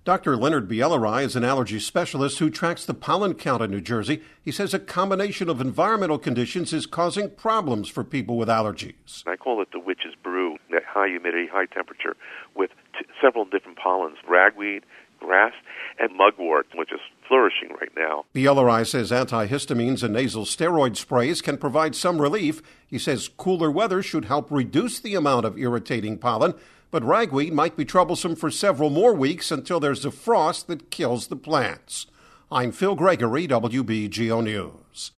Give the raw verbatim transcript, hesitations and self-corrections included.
Doctor Leonard Bielerai is an allergy specialist who tracks the pollen count in New Jersey. He says a combination of environmental conditions is causing problems for people with allergies. I call it the witch's brew, that high humidity, high temperature, with t- several different pollens, ragweed, grass, and mugwort, which is flourishing right now. Bielerai says antihistamines and nasal steroid sprays can provide some relief. He says cooler weather should help reduce the amount of irritating pollen, but ragweed might be troublesome for several more weeks until there's a frost that kills the plants. I'm Phil Gregory, W B G O News.